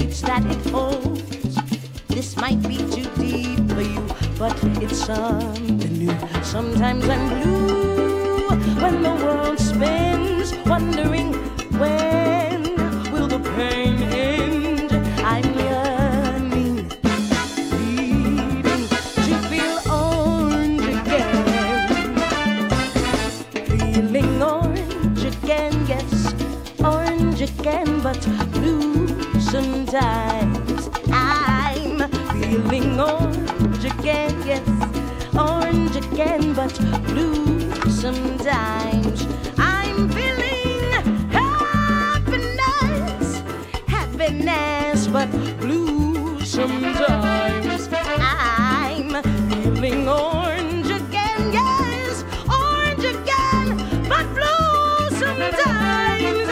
secrets that it holds. This might be too deep for you, but it's something new. Sometimes I'm blue when the world spins, wondering when will the pain end. I'm yearning, needing to feel orange again, feeling orange again, yes, orange again, but blue sometimes. I'm feeling orange again, yes, orange again, but blue sometimes. I'm feeling happiness, happiness, but blue sometimes. I'm feeling orange again, yes, orange again, but blue sometimes.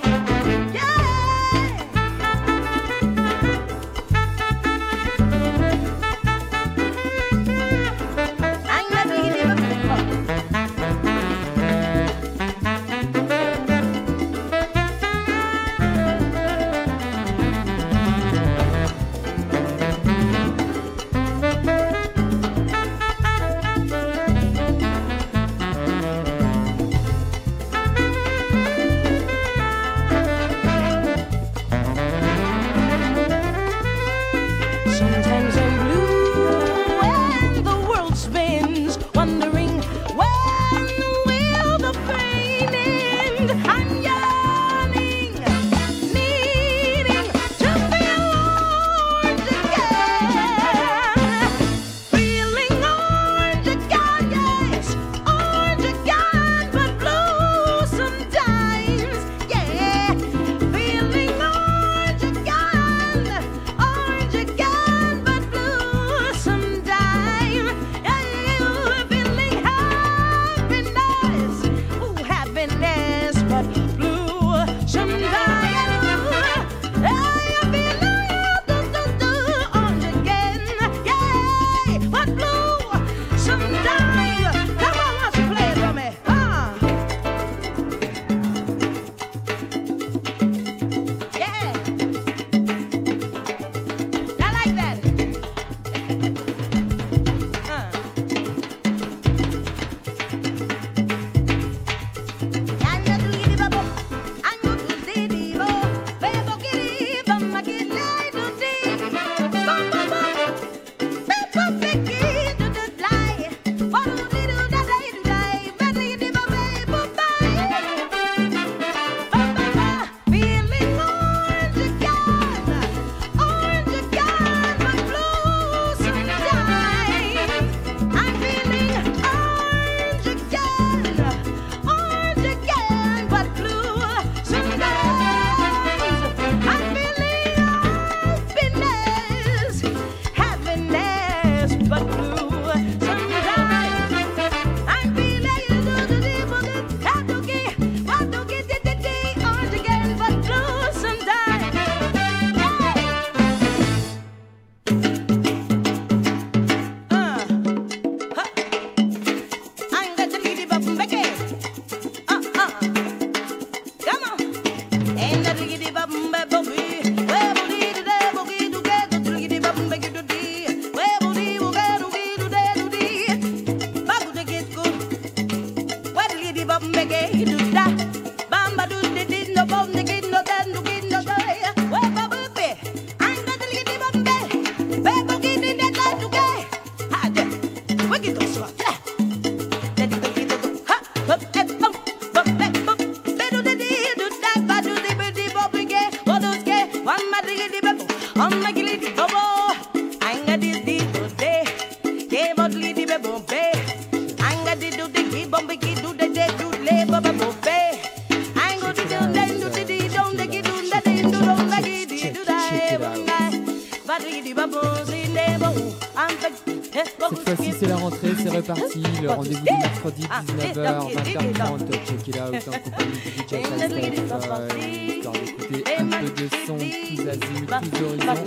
Cette fois-ci c'est la rentrée, c'est reparti, le rendez-vous du mercredi 19h, 20h30, check it out en compagnie de DJ Falstaff, histoire d'écouter un peu de son, tous azimuts, tous horizons.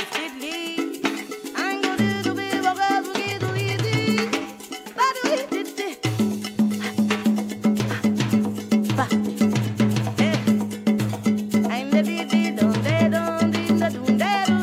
I'm the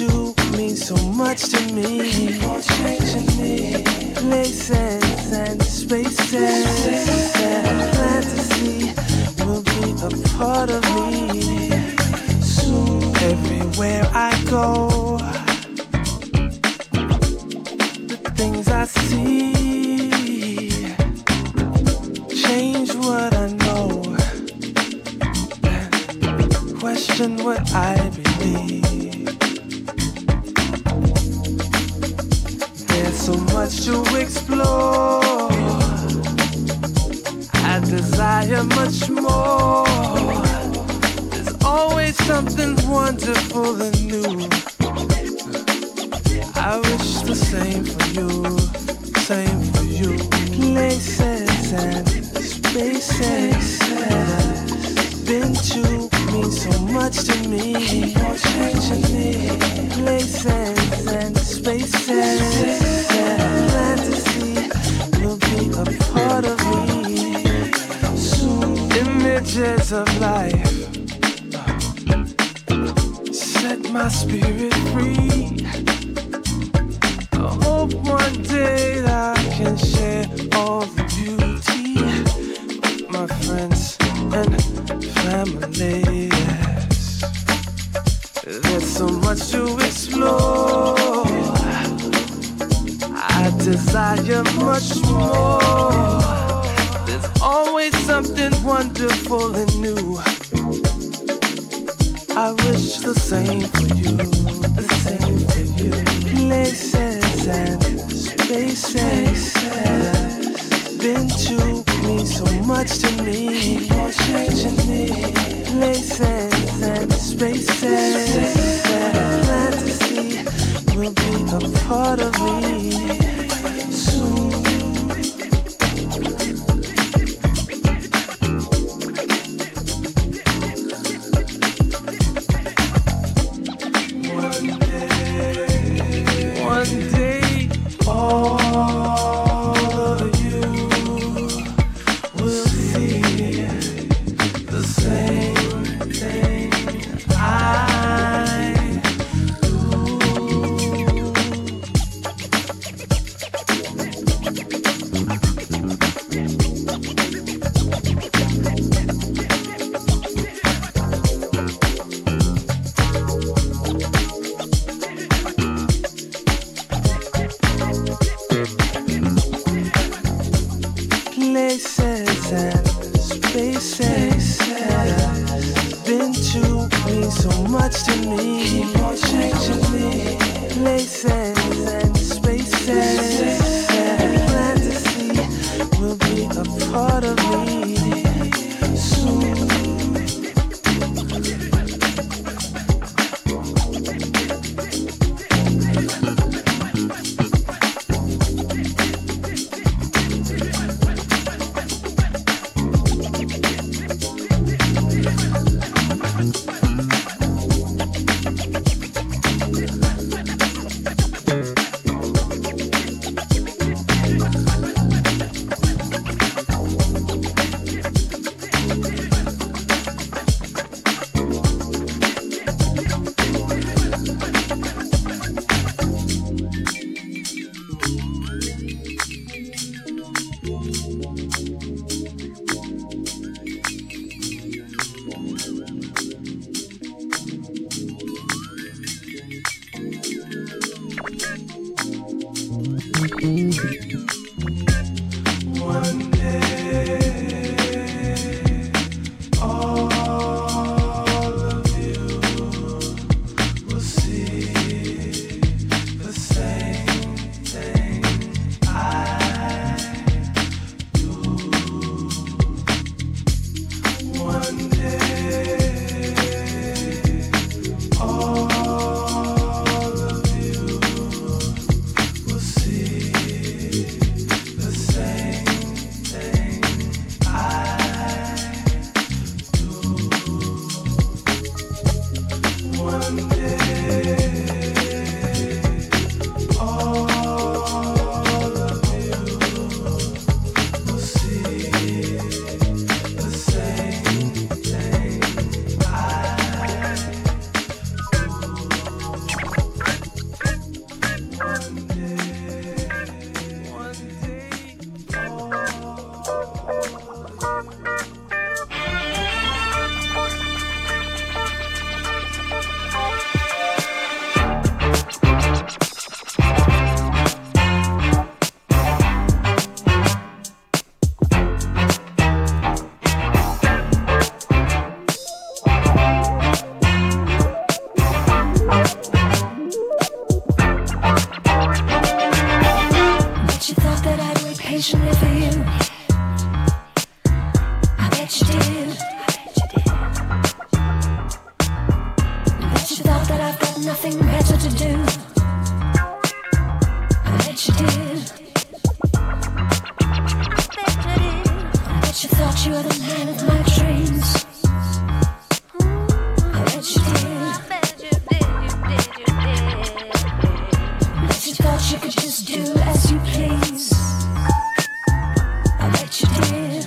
you mean so much to me. Keep on changing me. Places and spaces. Fantasy will be a part of me. Soon, everywhere I go, the things I see change what I know. Question what I believe. There's so much to explore. I desire much more. There's always something wonderful and new. I wish the same for you, same for you. Places and spaces been to mean so much to me. You're changing me. Places and spaces. Fantasy will be a part of me. Soon, images of life set my spirit free. I hope one day that I can share all the beauty with my friends and family. There's so much to explore. I desire much more. There's always something wonderful and new. I wish the same for you, the same for you. Places and spaces been to mean so much to me. You're changing me. Places and spaces. Fantasy will be a part of me soon. One day, all of you will see the same thing I do. what to do. I bet you did. I bet you thought you were the man of my dreams. I bet you did. Bet you thought you could just do as you please. I bet you did.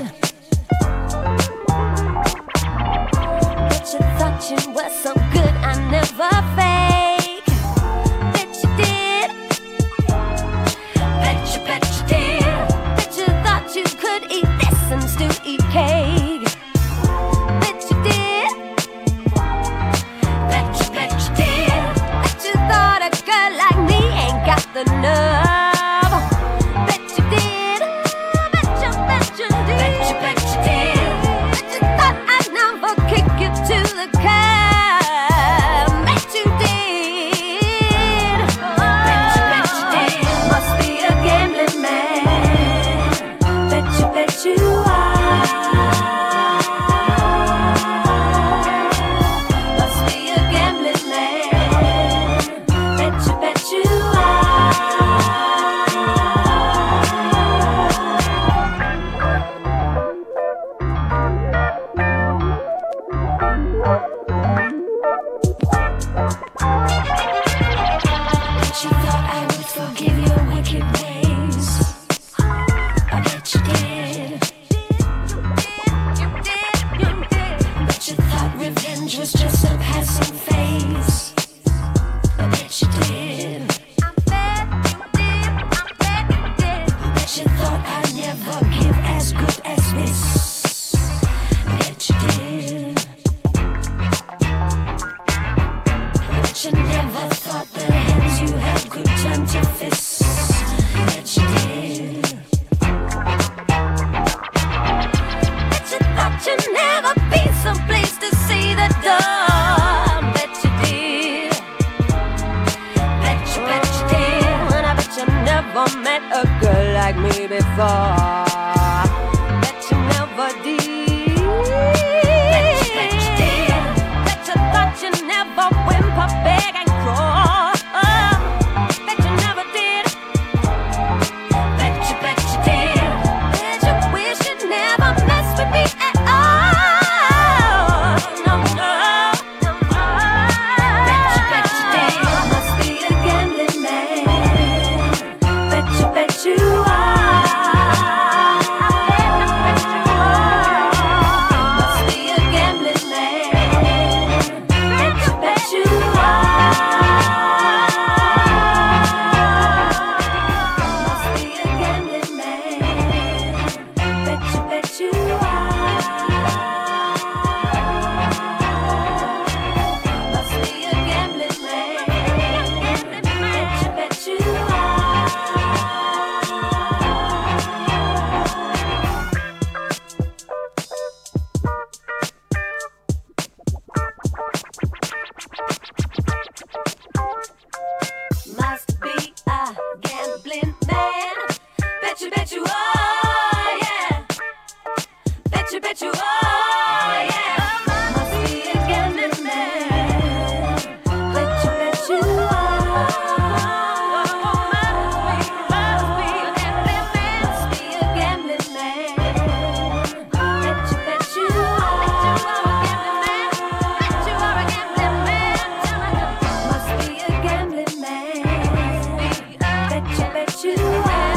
Bet you thought you were so good I never fake. Bet you did. Bet you did. Bet you thought you could eat this and still eat cake. Bet you did. Bet you did. Bet you thought a girl like me ain't got the nerve. Bet you did. Bet you did. Bet you did. Bet you thought I'd never kick you to the curb. Bet you did. Bet you did. Must be a gambling man. Bet you are. Must be a gambling man. Bet you are. Bet you thought I would forgive your wicked ways. I bet you did. Bet you thought revenge was just a passing phase. I bet you did. Bet you thought I'd never give as good as this. Bet you did. Bet you never thought the hands you held could turn to fists. Bet you did. Bet you thought you'd never be someplace to see the door. Bet you did. Bet you did. And I bet you never met a girl like me before. Bet you never did. Bet you did. Bet you thought you never whimper, beg and crawl. Bet you never did. Bet you did. Bet you wish you'd never mess with me at all. No, no, no, no. Bet you did. Must be a gambling man. Bet you are. Must be a gambling man. Bet you are. Must be a gambling man. Bet you are. Must be a gambling man. Bet you are. Must be a gambling man. Bet you are, yeah. Bet you are, yeah. Must be a gambling man. Bet you are. Must be a gambling man. Must be a gambling man. Bet you are. Bet you are a gambling man. Must be a gambling man. Bet you are.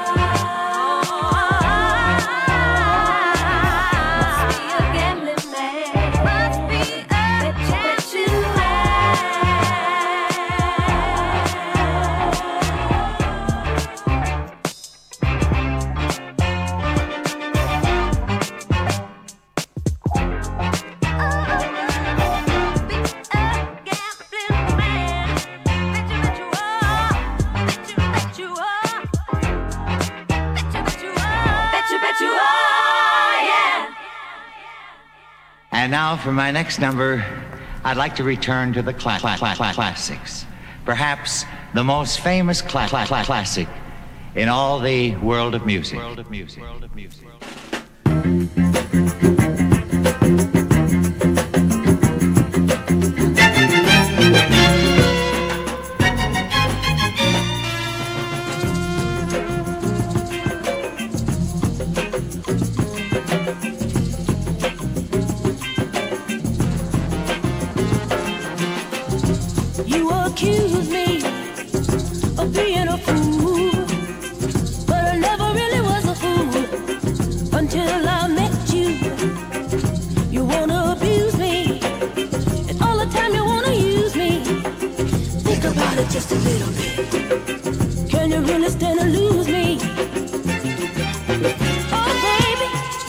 And now for my next number, I'd like to return to the classics. Perhaps the most famous classic in all the world of music. about it just a little bit. Can you really stand to lose me? Oh, baby,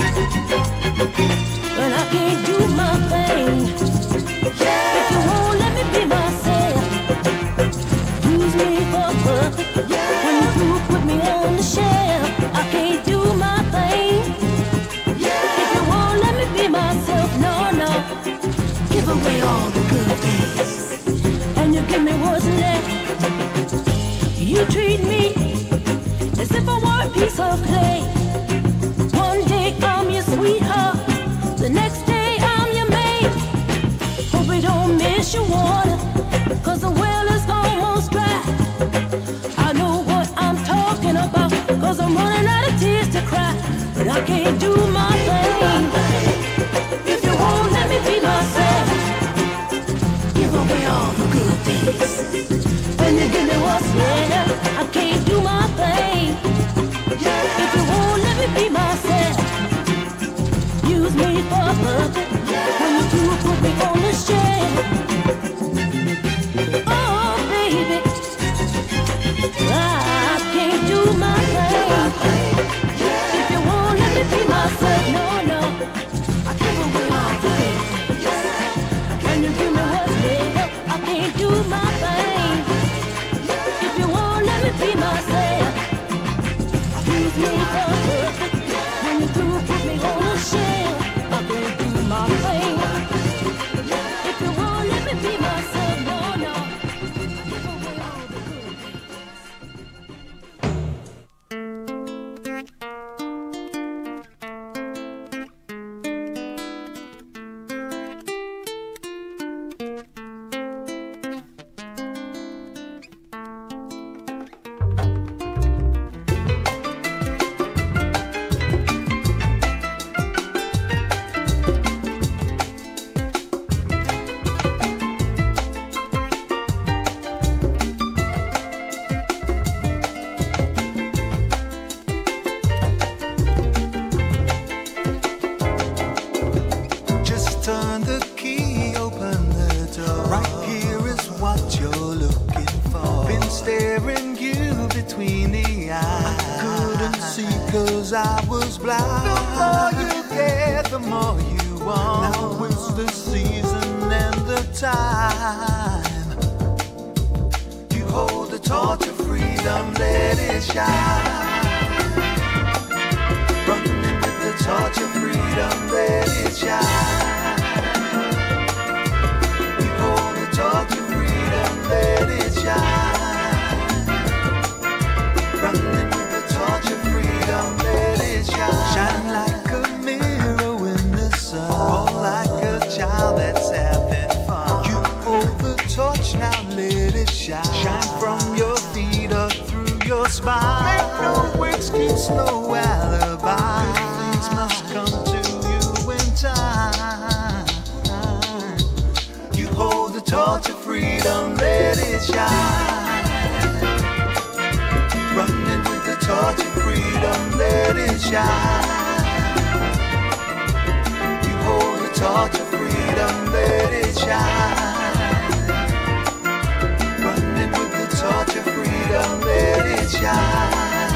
but I can't do my thing. Yeah. If you won't let me be myself, use me for perfect. Yeah. When you put me on the shelf, I can't do my thing. Yeah. If you won't let me be myself, no, no, give away all the good things, and you give me what's left. You treat me as if I were a piece of clay. One day I'm your sweetheart, the next day I'm your maid. Hope we don't miss your water, cause the well is almost dry. I know what I'm talking about, cause I'm running out of tears to cry. But I can't do my thing if you won't let me be myself. Give away all the good things, when you give me what's left. I can't do my thing if you won't let me be myself. Use me for perfect when you do put me on the shelf. Oh baby, I can't do my thing if you won't let me be myself. No, no, I give away all the good things. When you give me what's left, I can't do my thing if you won't let me be myself. Use me for perfect when you do put me on the shelf. I can't do my thing if you won't let me be myself. No, no, give away all the good things. Just turn the key, open the door. Right here is what you're looking for. Been staring you between the eyes. I couldn't see 'cause I was blind. The more you get, the more you want. Now is the season and the time. You hold the torch of freedom, let it shine. Running with the torch of freedom, let it shine. You hold the torch of freedom, let it shine. Running with the torch of freedom, let it shine. Shine like a mirror in the sun, or like a child that's having fun. You hold the torch, now let it shine. Shine from your feet up through your spine. Make no excuse, no alibi. Things must come to you in time. You hold the torch of freedom, let it shine. Running with the torch of freedom, let it shine. You hold the torch of freedom, let it shine. Running with the torch of freedom, let it shine.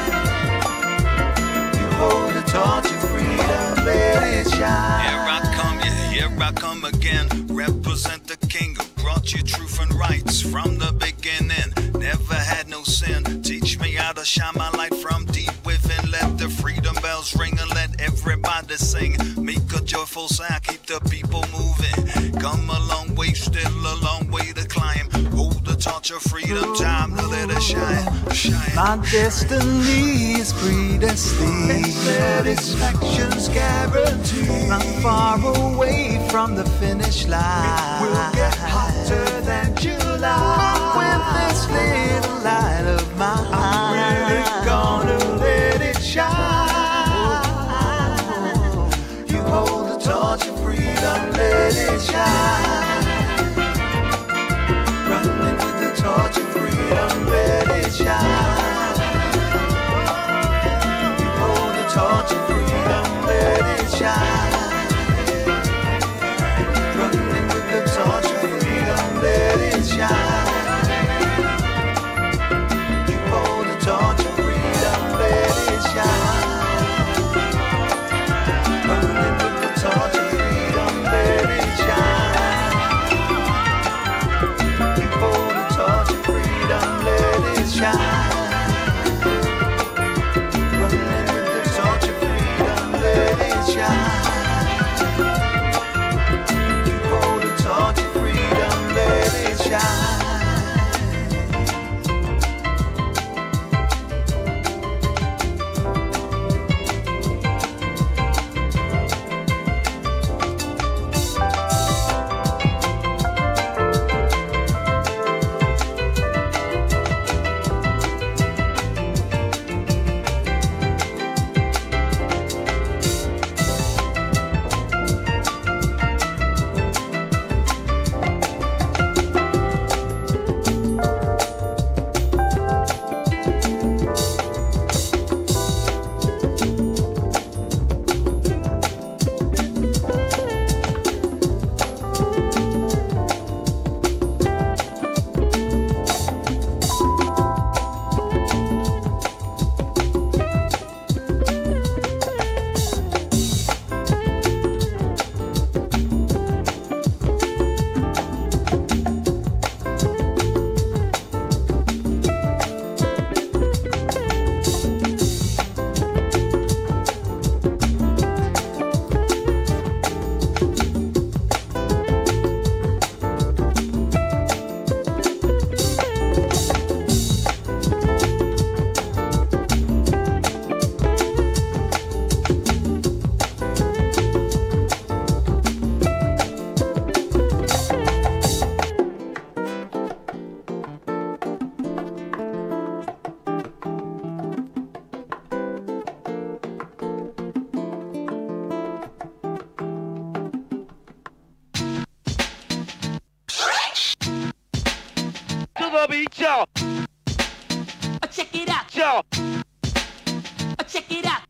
You hold the torch of freedom, let it shine. Here I come, yeah, here I come again. Represent the king who brought you truth and rights from the beginning. Never had no sin. Teach me how to shine my light from deep within. Let the freedom bells ring and let everybody sing. Make a joyful sound, keep the people moving. Come a long way, still a long way to climb. Hold the torch of freedom, time to let it shine. Shine. My destiny is predestined. Satisfaction's guaranteed. Not far away from the finish line. We'll get hotter than July. With this little light of mine, I'm really gonna let it shine. You hold the torch of freedom, let it shine. Running with the torch of freedom, let it shine. You hold the torch of freedom, let it shine. Running with the torch of freedom, let it shine. Bobby Joe. Check it out. Joe. Check it out.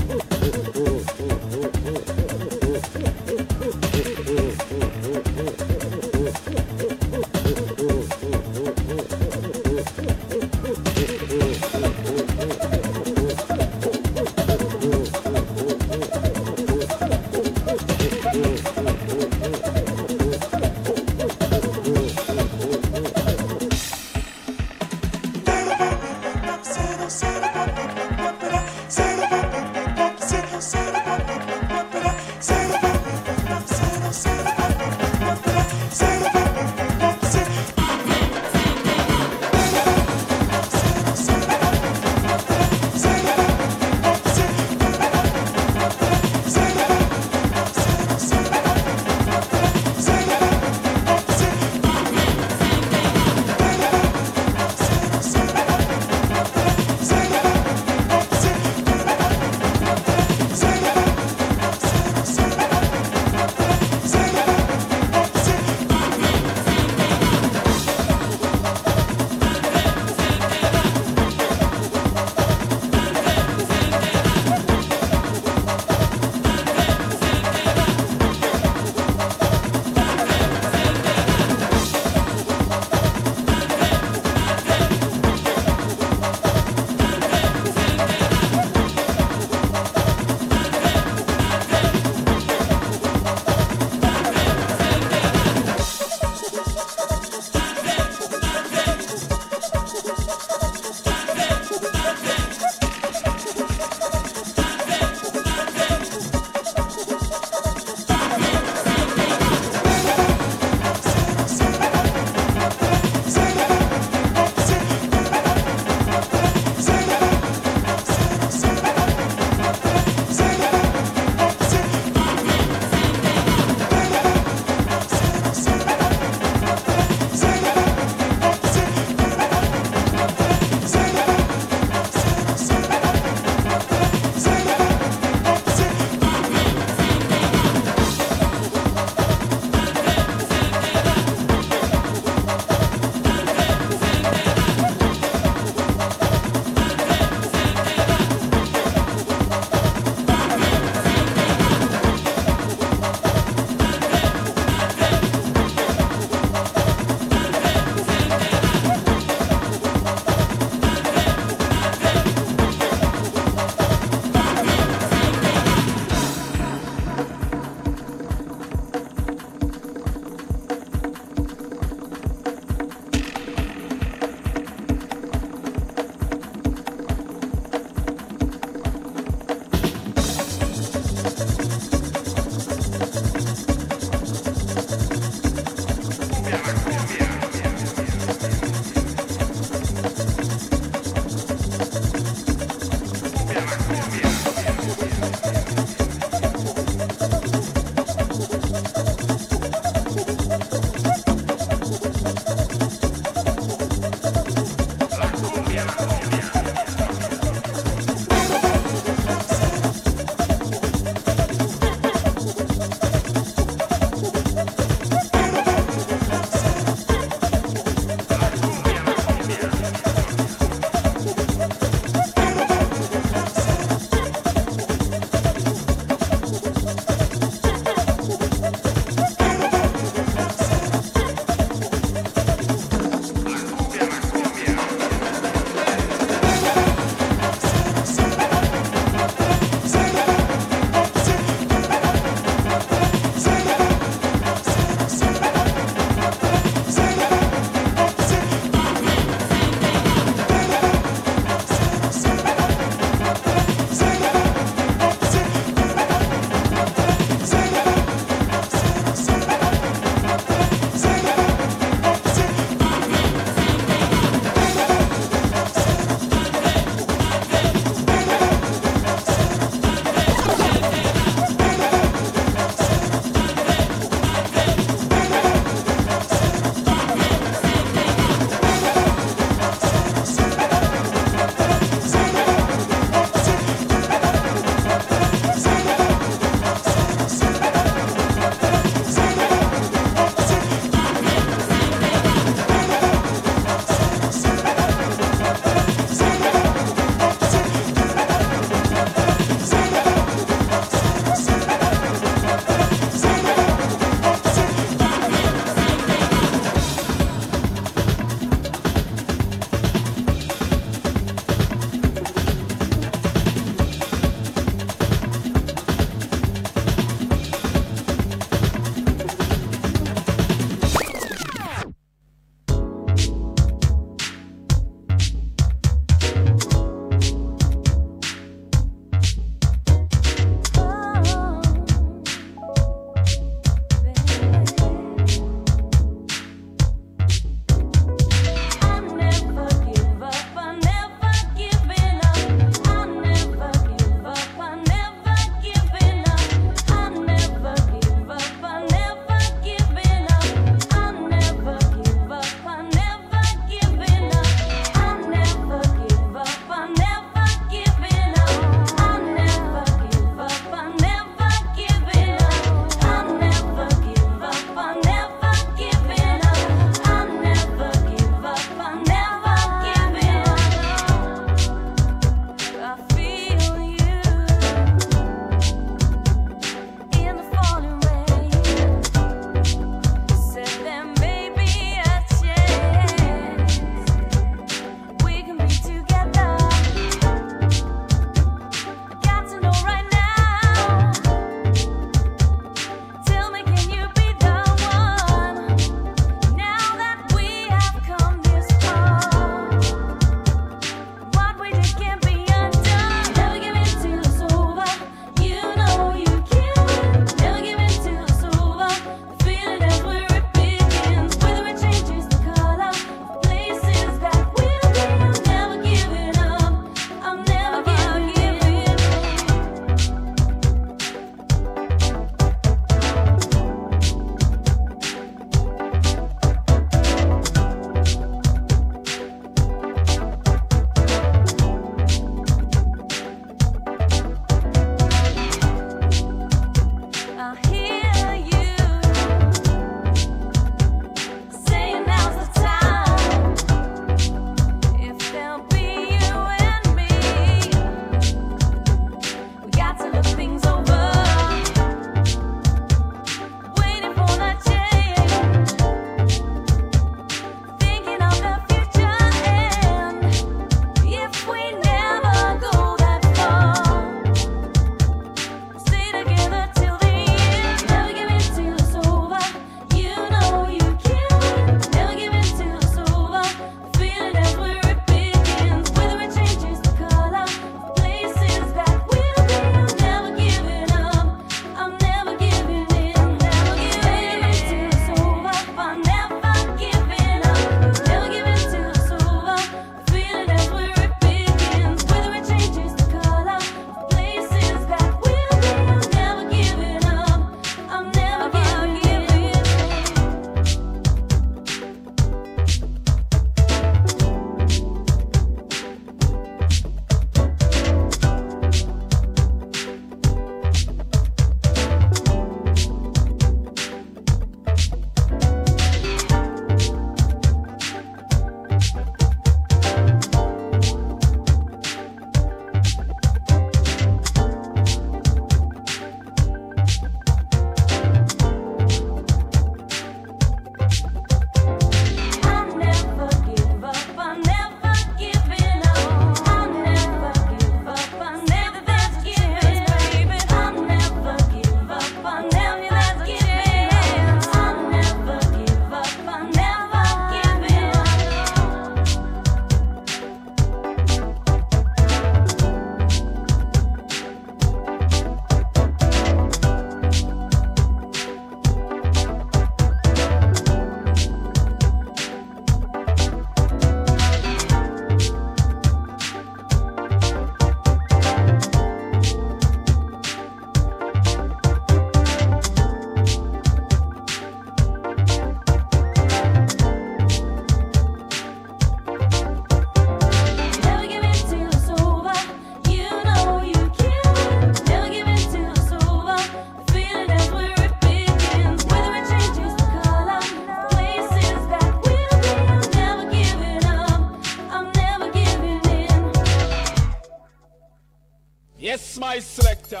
Selector.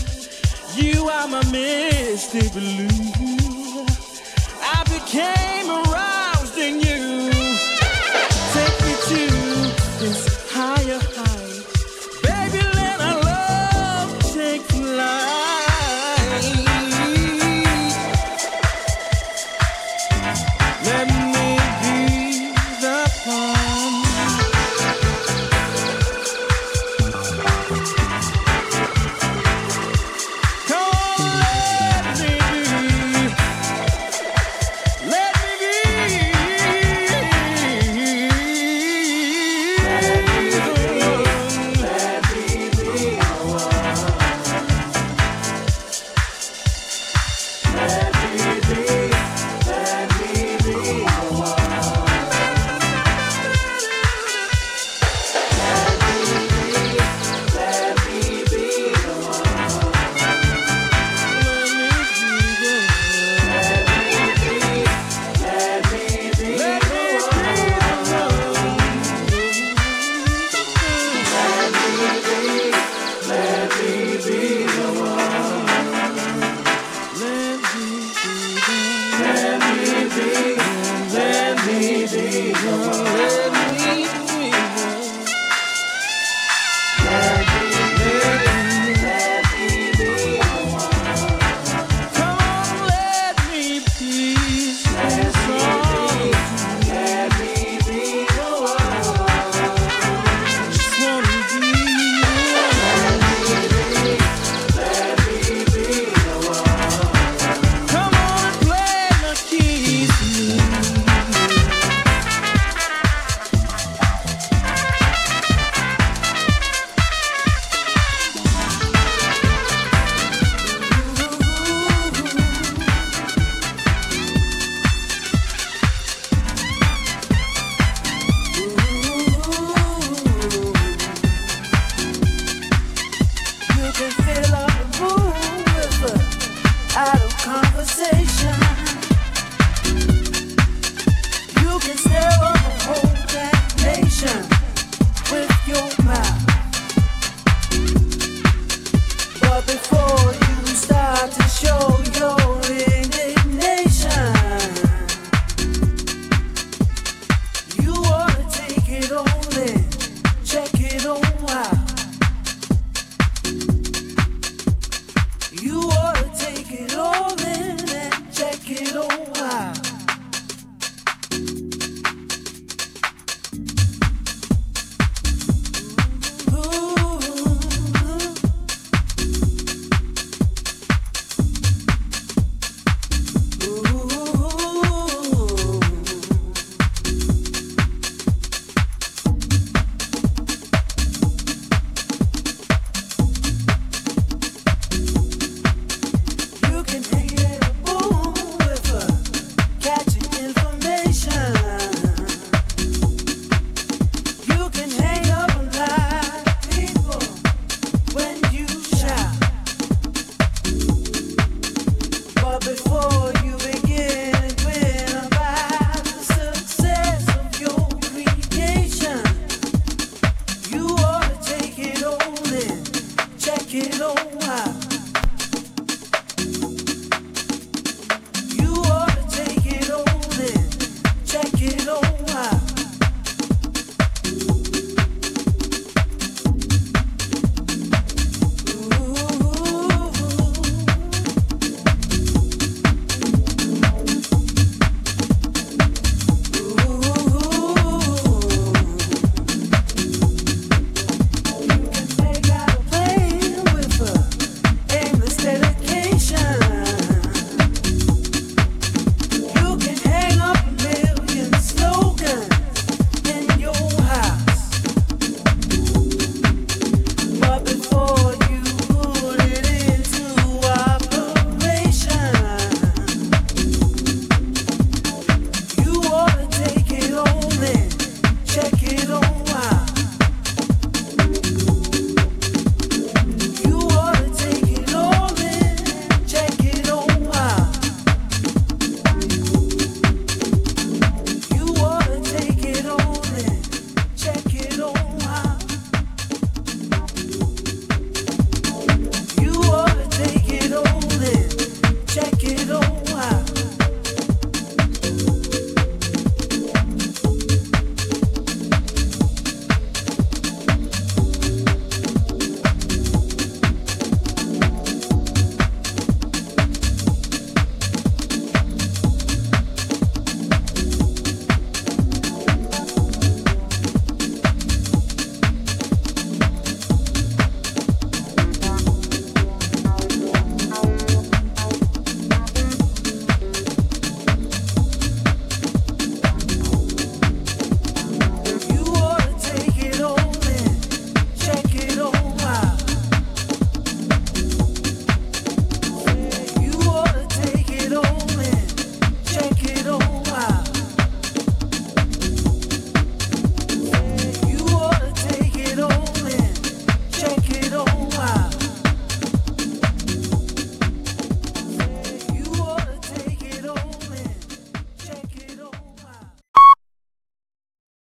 I became